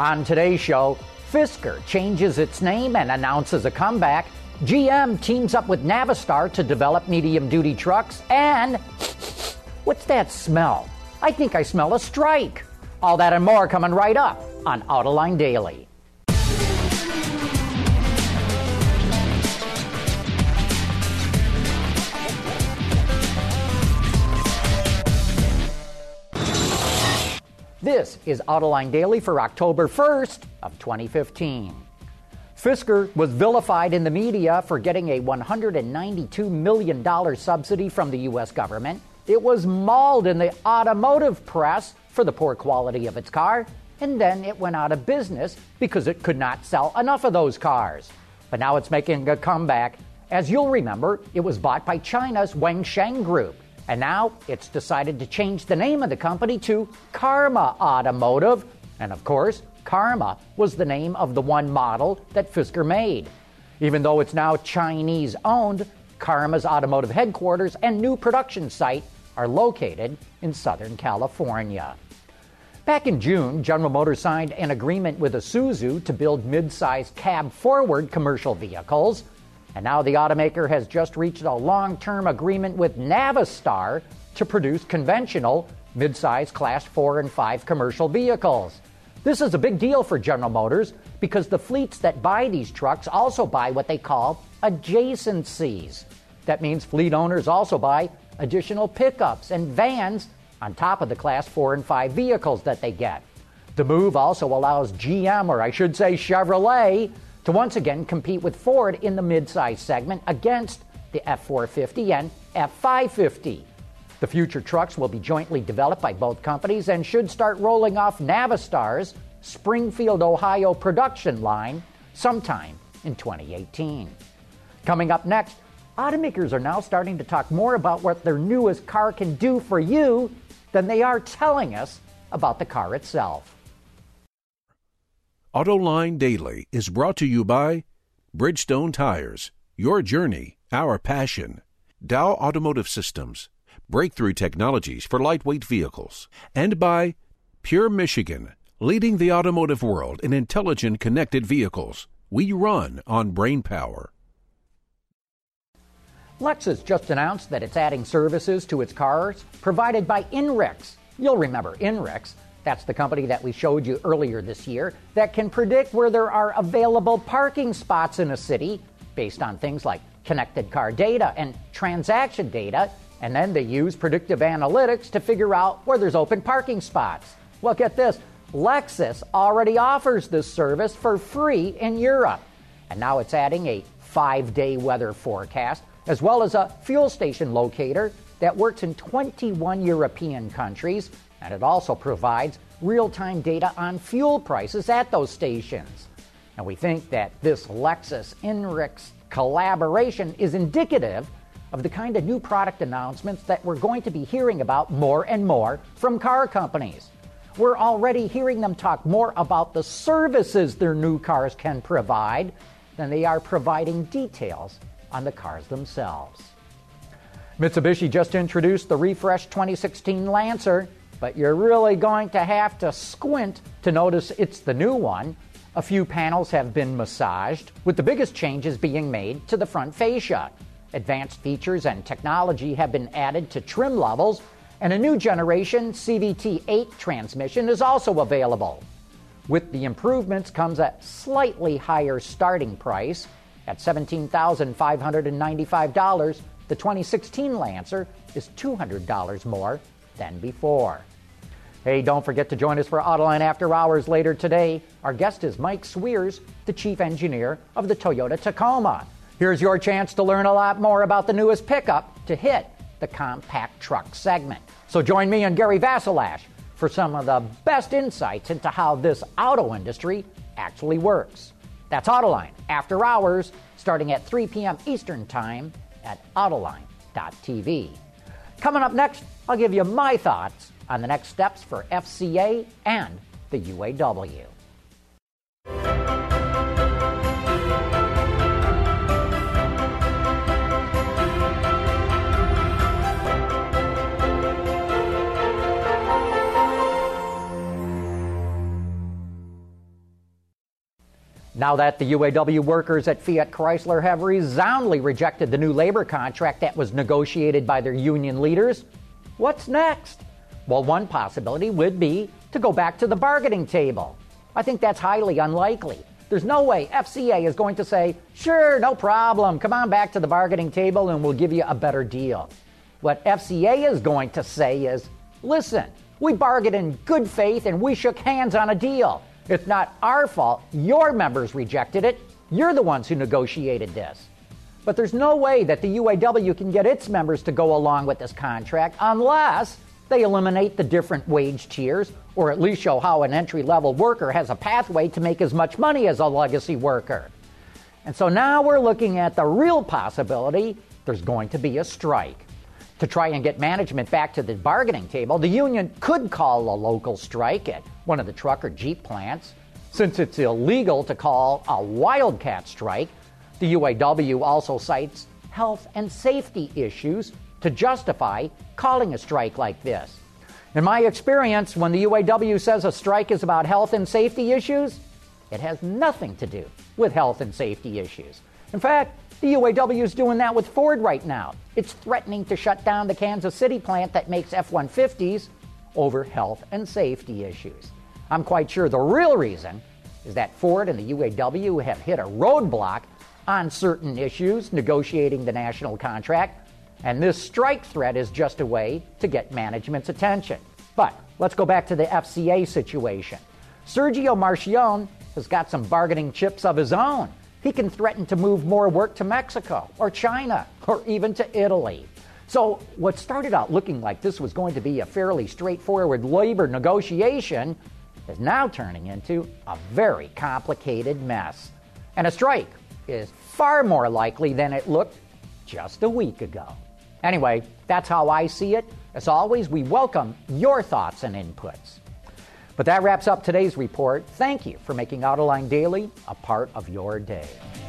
On today's show, Fisker changes its name and announces a comeback. GM teams up with Navistar to develop medium-duty trucks. And what's that smell? I think I smell a strike. All that and more coming right up on Autoline Daily. This is Autoline Daily for October 1st of 2015. Fisker was vilified in the media for getting a $192 million subsidy from the U.S. government. It was mauled in the automotive press for the poor quality of its car, and then it went out of business because it could not sell enough of those cars. But now it's making a comeback. As you'll remember, it was bought by China's Wensheng Group. And now it's decided to change the name of the company to Karma Automotive. And of course, Karma was the name of the one model that Fisker made. Even though it's now Chinese-owned, Karma's automotive headquarters and new production site are located in Southern California. Back in June, General Motors signed an agreement with Isuzu to build mid-size cab-forward commercial vehicles. And now the automaker has just reached a long-term agreement with Navistar to produce conventional mid-size Class 4 and 5 commercial vehicles. This is a big deal for General Motors because the fleets that buy these trucks also buy what they call adjacencies. That means fleet owners also buy additional pickups and vans on top of the Class 4 and 5 vehicles that they get. The move also allows GM, or I should say Chevrolet, to once again compete with Ford in the midsize segment against the F450 and F550. The future trucks will be jointly developed by both companies and should start rolling off Navistar's Springfield, Ohio production line sometime in 2018. Coming up next, automakers are now starting to talk more about what their newest car can do for you than they are telling us about the car itself. Autoline Daily is brought to you by Bridgestone Tires, your journey, our passion. Dow Automotive Systems, breakthrough technologies for lightweight vehicles. And by Pure Michigan, leading the automotive world in intelligent connected vehicles. We run on brain power. Lexus just announced that it's adding services to its cars provided by INRIX. You'll remember INRIX. That's the company that we showed you earlier this year that can predict where there are available parking spots in a city based on things like connected car data and transaction data, and then they use predictive analytics to figure out where there's open parking spots. Well, get this, Lexus already offers this service for free in Europe, and now it's adding a 5-day weather forecast as well as a fuel station locator that works in 21 European countries. And it also provides real-time data on fuel prices at those stations. And we think that this Lexus-INRIX collaboration is indicative of the kind of new product announcements that we're going to be hearing about more and more from car companies. We're already hearing them talk more about the services their new cars can provide than they are providing details on the cars themselves. Mitsubishi just introduced the refreshed 2016 Lancer, but you're really going to have to squint to notice it's the new one. A few panels have been massaged, with the biggest changes being made to the front fascia. Advanced features and technology have been added to trim levels, and a new generation CVT-8 transmission is also available. With the improvements comes a slightly higher starting price. At $17,595, the 2016 Lancer is $200 more than before. Hey, don't forget to join us for Autoline After Hours later today. Our guest is Mike Sweers, the chief engineer of the Toyota Tacoma. Here's your chance to learn a lot more about the newest pickup to hit the compact truck segment. So join me and Gary Vasilash for some of the best insights into how this auto industry actually works. That's Autoline After Hours, starting at 3 p.m. Eastern Time at Autoline.tv. Coming up next, I'll give you my thoughts on the next steps for FCA and the UAW. Now that the UAW workers at Fiat Chrysler have resoundingly rejected the new labor contract that was negotiated by their union leaders, what's next? Well, one possibility would be to go back to the bargaining table. I think that's highly unlikely. There's no way FCA is going to say, sure, no problem, come on back to the bargaining table and we'll give you a better deal. What FCA is going to say is, listen, we bargained in good faith and we shook hands on a deal. It's not our fault. Your members rejected it. You're the ones who negotiated this. But there's no way that the UAW can get its members to go along with this contract unless they eliminate the different wage tiers, or at least show how an entry-level worker has a pathway to make as much money as a legacy worker. And so now we're looking at the real possibility there's going to be a strike. To try and get management back to the bargaining table, the union could call a local strike at one of the truck or Jeep plants. Since it's illegal to call a wildcat strike, the UAW also cites health and safety issues to justify calling a strike like this. In my experience, when the UAW says a strike is about health and safety issues, it has nothing to do with health and safety issues. In fact, the UAW is doing that with Ford right now. It's threatening to shut down the Kansas City plant that makes F-150s over health and safety issues. I'm quite sure the real reason is that Ford and the UAW have hit a roadblock on certain issues negotiating the national contract, and this strike threat is just a way to get management's attention. But let's go back to the FCA situation. Sergio Marchionne has got some bargaining chips of his own. He can threaten to move more work to Mexico or China or even to Italy. So what started out looking like this was going to be a fairly straightforward labor negotiation is now turning into a very complicated mess. And a strike is far more likely than it looked just a week ago. Anyway, that's how I see it. As always, we welcome your thoughts and inputs. But that wraps up today's report. Thank you for making Autoline Daily a part of your day.